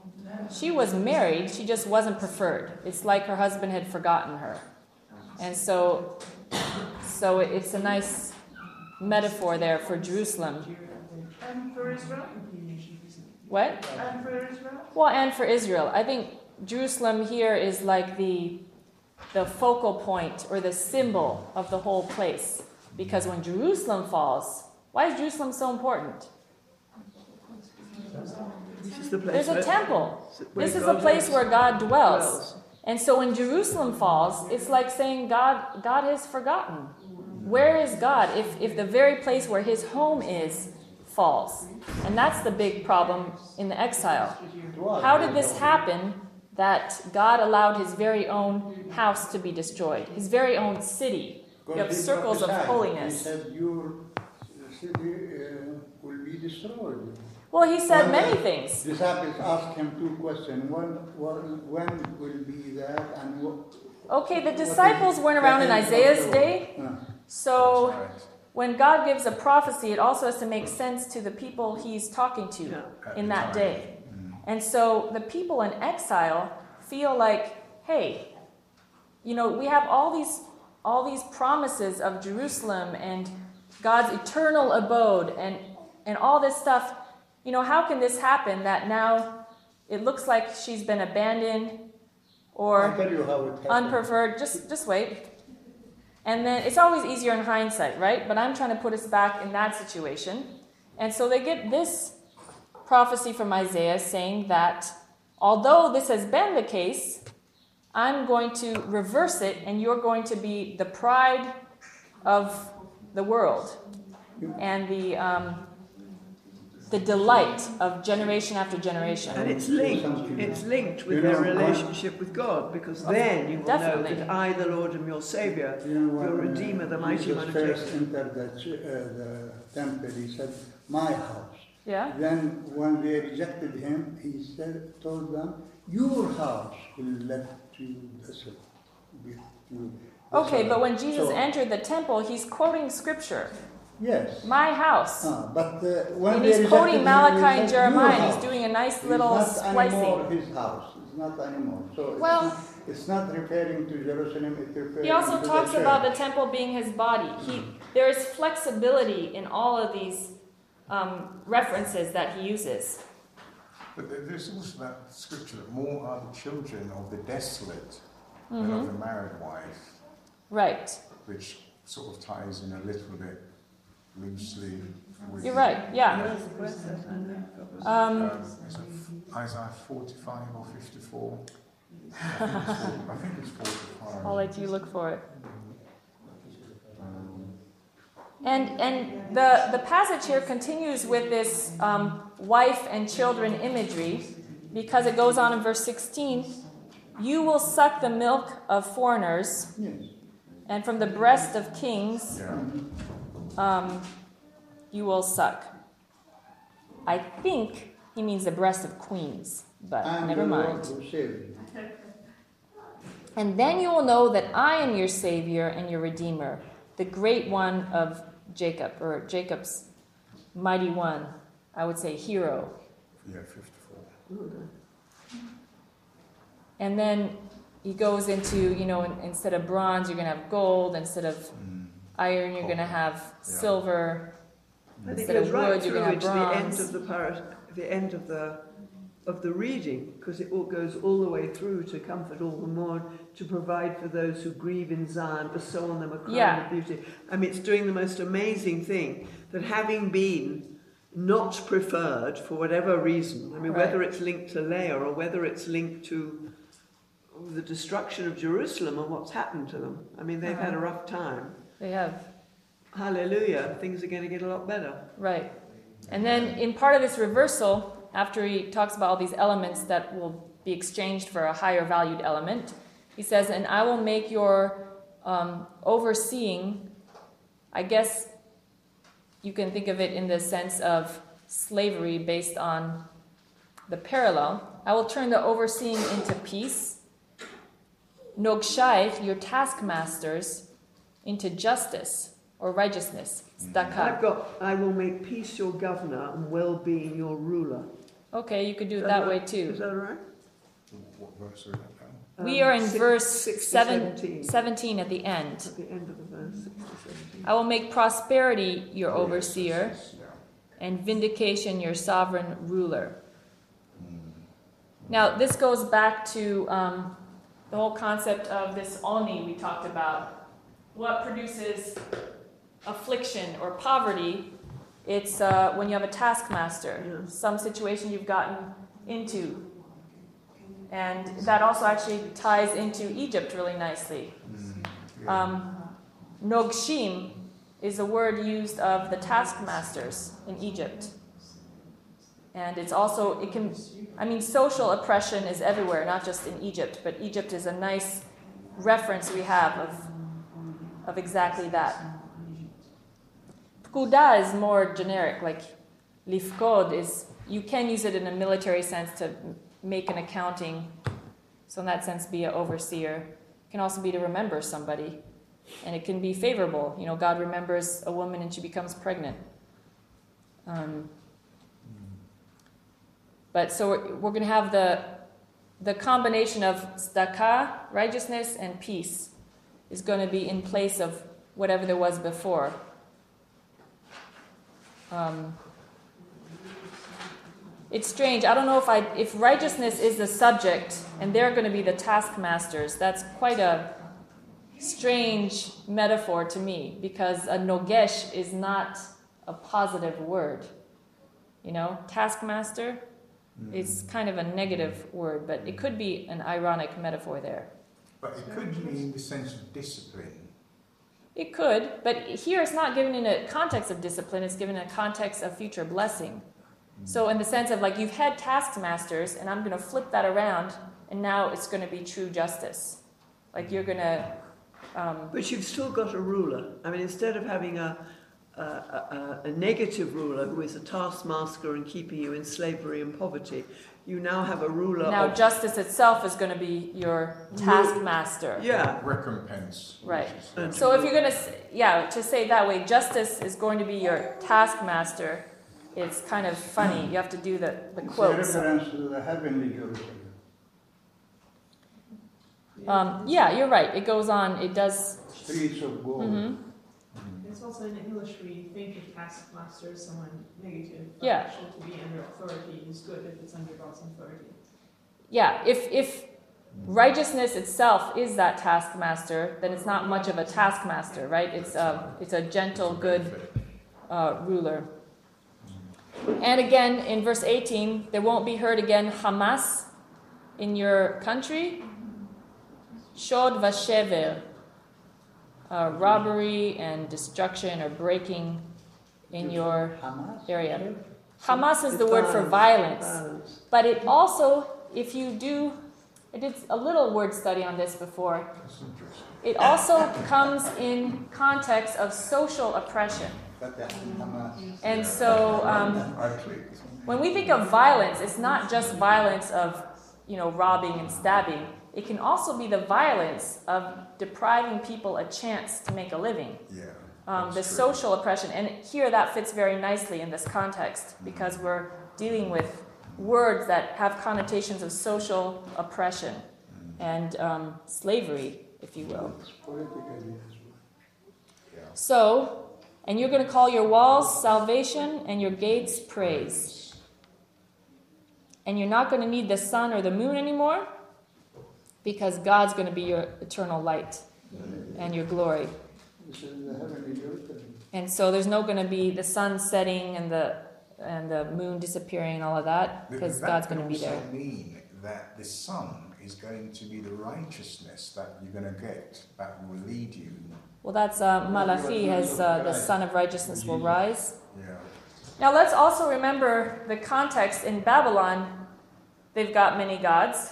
she was married, she just wasn't preferred. It's like her husband had forgotten her. And so, so it's a nice metaphor there for Jerusalem. And for Israel? What? And for Israel? Well, and for Israel. I think Jerusalem here is like the, the focal point or the symbol of the whole place. Because when Jerusalem falls, why is Jerusalem so important? This is the place There's a where- temple. where This is God a place lives. where God dwells. Dwells. And so when Jerusalem falls, it's like saying God, God has forgotten. Where is God if, if the very place where his home is falls? And that's the big problem in the exile. How did this happen that God allowed his very own house to be destroyed? His very own city. You have circles of holiness. He said your city uh, will be destroyed. Well, he said When many the things. disciples asked him two questions. One, when, when will be that, and what? Okay, the what is disciples weren't the around in end of Isaiah's the- day. Uh, So That's right. when God gives a prophecy, it also has to make sense to the people he's talking to Yeah. At in the that time. day. Mm. And so the people in exile feel like, hey, you know, we have all these all these promises of Jerusalem and God's eternal abode and and all this stuff. You know, how can this happen that now it looks like she's been abandoned I'll or tell you how it happened. unpreferred? Just just wait. And then it's always easier in hindsight, right? But I'm trying to put us back in that situation. And so they get this prophecy from Isaiah saying that although this has been the case, I'm going to reverse it and you're going to be the pride of the world and the um, the delight of generation after generation. And it's linked. It's linked with You their know, relationship with God, because then you will Definitely. know that I, the Lord, am your Saviour, You know, your when, uh, Redeemer, the mighty Jesus one of first Jacob. entered the, ch- uh, the temple, he said, my house. Yeah? Then when they rejected him, he said, told them, your house will let you desolate. Be- to Okay, desolate." but when Jesus So, entered the temple, he's quoting scripture. Yes. My house. Ah, but uh, when And they he's rejected quoting him, Malachi he and said, Jeremiah, "Your and he's house." doing a nice It's little not anymore splicing. his house. It's not anymore. So it's, Well- not, it's not referring to Jerusalem. It's referring He also to talks the about the church. temple being his body. He, there is flexibility in all of these um, references that he uses. But there- there's also that scripture that more are the children of the desolate than Mhm. of the married wife, Right. which sort of ties in a little bit loosely with... You're right. Yeah. Um, Um, is it Isaiah forty-five or fifty-four? I think it's forty- I think it's forty-five. I'll let you look for it. And and the, the passage here continues with this um, wife and children imagery, because it goes on in verse sixteen. You will suck the milk of foreigners, Yes. and from the breast of kings Yeah. um, you will suck. I think he means the breast of queens, but And never the Lord mind. will save you. And then you will know that I am your Savior and your Redeemer, the great one of Jacob, or Jacob's mighty one, I would say hero. Yeah, fifty-four. And then he goes into, you know, in- instead of bronze, you're going to have gold. Instead of Mm. iron, you're going to have silver. I think Instead it of goes right wood, you're through gonna have to the end bronze. of the par- the end of the of the reading, because it all goes all the way through to comfort all the mourn, to provide for those who grieve in Zion, bestow on them a crown Yeah. of beauty. I mean, it's doing the most amazing thing, that having been not preferred for whatever reason, I mean, Right. whether it's linked to Leah or whether it's linked to the destruction of Jerusalem and what's happened to them. I mean, they've had a rough time. They have. Hallelujah, things are going to get a lot better. Right. And then in part of this reversal, after he talks about all these elements that will be exchanged for a higher valued element, he says, and I will make your um, overseeing, I guess you can think of it in the sense of slavery based on the parallel. I will turn the overseeing into peace. Nogshaich, your taskmasters, into justice or righteousness. Tzedakah. I've got, I will make peace your governor and well-being your ruler. Okay, you could do Is it that right? way Is too. that all right? what verse are we at now? We are in six- verse six to seven, seventeen. seventeen at the end. At the end of the verse, six to seventeen. I will make prosperity your Oh, yes, overseer, yes, yes, yeah. and vindication your sovereign ruler. Mm. Now, this goes back to um, the whole concept of this oni we talked about. What produces affliction or poverty? It's uh, when you have a taskmaster, Yeah. some situation you've gotten into. And that also actually ties into Egypt really nicely. Mm. Yeah. Um, Nogshim is a word used of the taskmasters in Egypt. And it's also, it can, I mean, social oppression is everywhere, not just in Egypt, but Egypt is a nice reference we have of, of exactly that. Pkuda is more generic, like lifkod is, you can use it in a military sense to make an accounting, so in that sense be an overseer. It can also be to remember somebody, and it can be favorable. You know, God remembers a woman and she becomes pregnant. Um, but so we're, we're going to have the the combination of tzedakah, righteousness, and peace is going to be in place of whatever there was before. Um, it's strange. I don't know if I if righteousness is the subject and they're going to be the taskmasters. That's quite a strange metaphor to me, because a nogesh is not a positive word. You know, taskmaster is kind of a negative word, but it could be an ironic metaphor there. But it could mean the sense of discipline. It could, but here it's not given in a context of discipline, it's given in a context of future blessing. So in the sense of like, you've had taskmasters, and I'm going to flip that around, and now it's going to be true justice. Like you're going to... Um, But you've still got a ruler. I mean, instead of having a, a, a, a negative ruler who is a taskmaster and keeping you in slavery and poverty, you now have a ruler now of... justice itself is going to be your taskmaster. Yeah. Recompense. Right. which is- So if you're going to, yeah, to say it that way, justice is going to be your taskmaster. It's kind of funny. You have to do the, the It's a quotes. reference to the heavenly Jerusalem. Um, yeah, you're right. It goes on. It does. Streets of gold. Mhm. It's also in English we think of taskmaster as someone negative. But Yeah. actually to be under authority is good if it's under God's authority. Yeah, if if righteousness itself is that taskmaster, then it's not much of a taskmaster, right? It's a it's a gentle, good uh, ruler. And again, in verse eighteen, there won't be heard again Hamas in your country. Shod vashever, uh, robbery and destruction or breaking in your Hamas? area. Hamas is the It's word for violence. violence. But it also, if you do, I did a little word study on this before. That's interesting. It also comes in context of social oppression. Hamas. And so um, I clicked. when we think of violence, it's not just violence of, you know, robbing and stabbing. It can also be the violence of depriving people a chance to make a living. Yeah. Um, the that's true. social oppression. And here that fits very nicely in this context because we're dealing with words that have connotations of social oppression and um, slavery, if you will. It's politically as well. Yeah. So, and you're going to call your walls salvation and your gates praise. And you're not going to need the sun or the moon anymore because God's going to be your eternal light and your glory. This is the heavenly Jerusalem. And so there's no going to be the sun setting and the and the moon disappearing and all of that because That God's can going to be also there. mean that the sun is going to be the righteousness that you're going to get that will lead you. Well, that's uh, Malachi has uh, the sun of righteousness will rise. Yeah. Now let's also remember the context in Babylon. They've got many gods.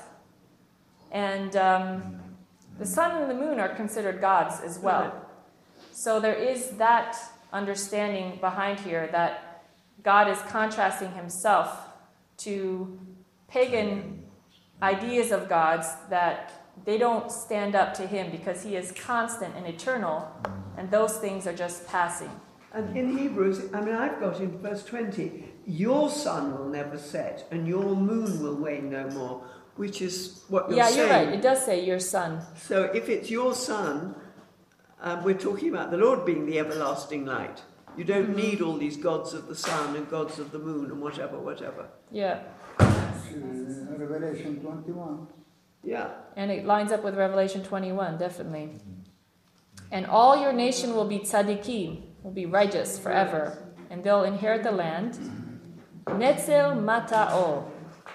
And um, the sun and the moon are considered gods as well. So there is that understanding behind here that God is contrasting himself to pagan ideas of gods that they don't stand up to him because he is constant and eternal, and those things are just passing. And in Hebrews, I mean, I've got in verse twenty, your sun will never set and your moon will wane no more, which is what you're Yeah, saying. you're right. It does say your son. So if it's your son, um, we're talking about the Lord being the everlasting light. You don't Mhm. need all these gods of the sun and gods of the moon and whatever, whatever. Yeah. Uh, Revelation twenty-one. Yeah. And it lines up with Revelation twenty-one, definitely. And all your nation will be tzaddikim, will be righteous forever, and they'll inherit the land. Netzer mata'o.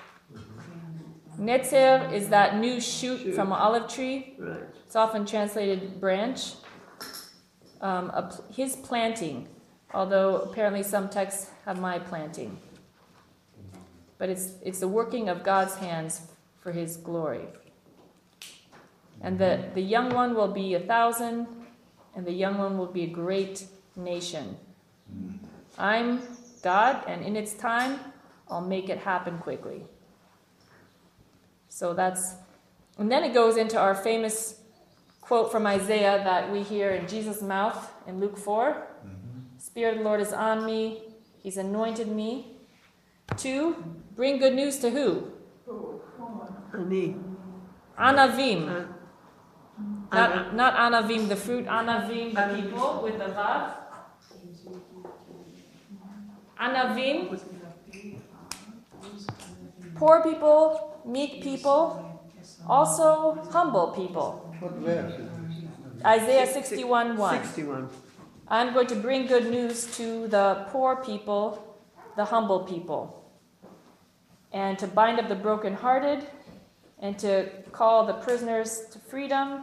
Netzer is that new shoot Shoot. from an olive tree. Right. It's often translated branch. Um, a pl- his planting, although apparently some texts have my planting. But it's it's the working of God's hands for his glory. And the, the young one will be a thousand, and the young one will be a great nation. I'm God, and in its time, I'll make it happen quickly. So that's, and then it goes into our famous quote from Isaiah that we hear in Jesus' mouth in Luke four. Mm-hmm. Spirit of the Lord is on me. He's anointed me to bring good news to who? Ani. Anavim. Uh, Not, not Anavim, the fruit. Anavim, the people with the Vav. Anavim, poor people, meek people, also humble people. What verse is this? Isaiah sixty-one one. sixty-one. I'm going to bring good news to the poor people, the humble people, and to bind up the brokenhearted, and to call the prisoners to freedom,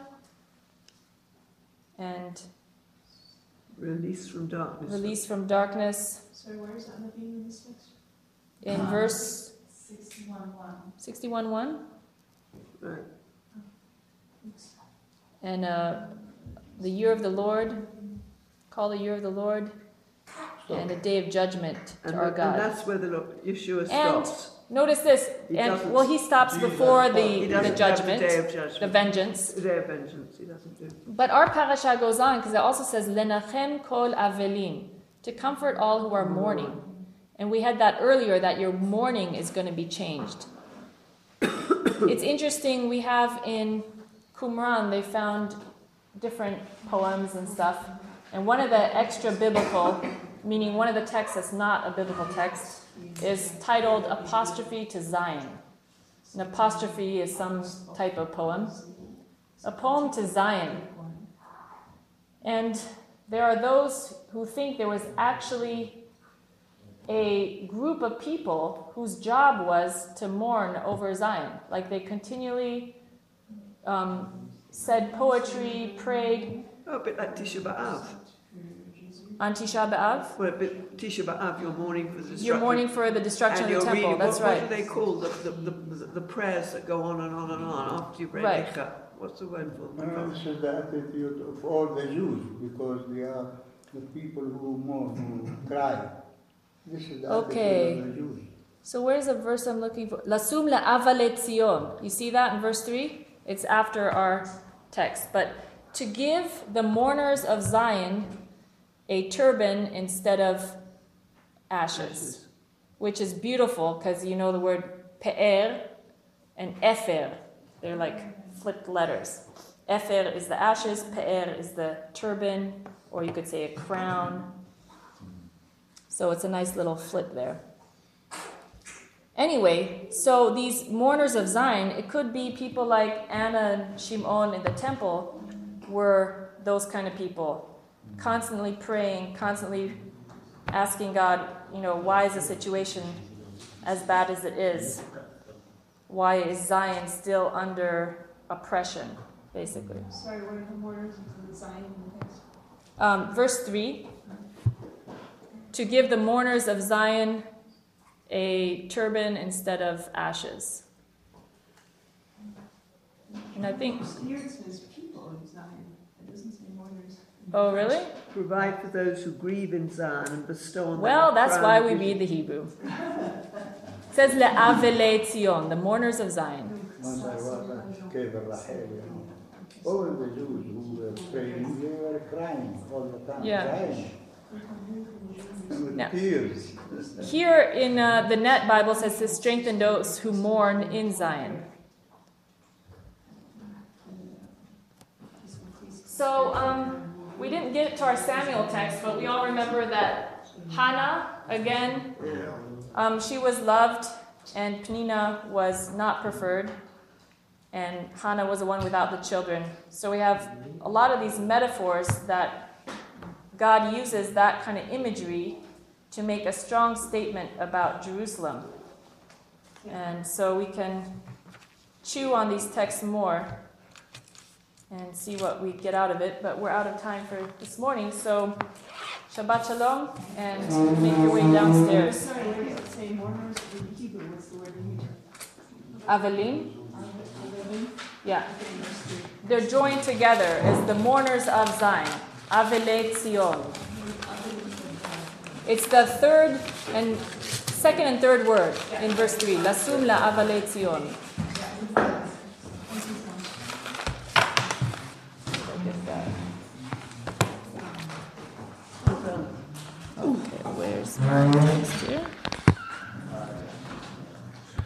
and Release from darkness. release from darkness. Sorry, where is that in in this text? In verse Sixty-one one. sixty-one one. Right. And uh, the year of the Lord, call the year of the Lord, and a day of judgment to And, our and God. that's where the Lord, Yeshua And stops. notice this, He and doesn't- well, he stops Jesus before stops. the, He the doesn't judgment, have the day of judgment. the vengeance. The day of vengeance. He doesn't do. But our parasha goes on because it also says lenachem kol avelim, to comfort all who are mourning. And we had that earlier, that your mourning is going to be changed. It's interesting, we have in Qumran, they found different poems and stuff. And one of the extra biblical, meaning one of the texts that's not a biblical text, is titled Apostrophe to Zion. An apostrophe is some type of poem. A poem to Zion. And there are those who think there was actually a group of people whose job was to mourn over Zion. Like they continually um, said poetry, prayed. Oh, a bit like Tisha B'Av. On Tisha B'Av, Well, a bit Tisha B'Av, you're mourning for the destruction. you're mourning for the destruction and of the you're temple. reading, That's what, right. What do they call the, the, the, the, the prayers that go on and on and on after you've read Right. Ikha? What's the word for No, them? this is the attitude of all the Jews, because they are the people who mourn, who cry. This is the Okay. attitude of the Jews. So where's the verse I'm looking for? Lasum la'avalet Zion. You see that in verse three? It's after our text. But to give the mourners of Zion a turban instead of ashes, which is beautiful because you know the word pe'er and efer. They're like flipped letters. Efer is the ashes, pe'er is the turban, or you could say a crown. So it's a nice little flip there. Anyway, so these mourners of Zion, it could be people like Anna and Shimon in the temple were those kind of people, constantly praying, constantly asking God, you know, why is the situation as bad as it is? Why is Zion still under oppression, basically? Sorry, what are the mourners of the Zion in the text? Um, verse three, to give the mourners of Zion a turban instead of ashes. And I think, Here it says people of Zion. It doesn't say mourners. oh really? Provide for those who grieve in Zion and bestow on them Well, a that's crown why of we beauty. read the Hebrew. It says le'avelei Zion, the mourners of Zion. One by one, Kever Rachel, you know. All the Jews who were praying, they were crying all the time, Yeah. crying. And with Now- tears. Here in uh, the Net Bible says to strengthen those who mourn in Zion. So um, we didn't get to our Samuel text, but we all remember that Hannah, again, um, she was loved, and Peninnah was not preferred, and Hannah was the one without the children. So we have a lot of these metaphors that God uses that kind of imagery to make a strong statement about Jerusalem. And so we can chew on these texts more and see what we get out of it. But we're out of time for this morning, so Shabbat Shalom, and make your way downstairs. Sorry, what does it say? Mourners in Hebrew, what's the word in Hebrew? Avelim, Avivim? yeah. Okay, verse three. They're joined together as the mourners of Zion. Avelei Zion. It's the third and second and third word in verse three. Lasum la Avelei Zion. Okay, where's my text here?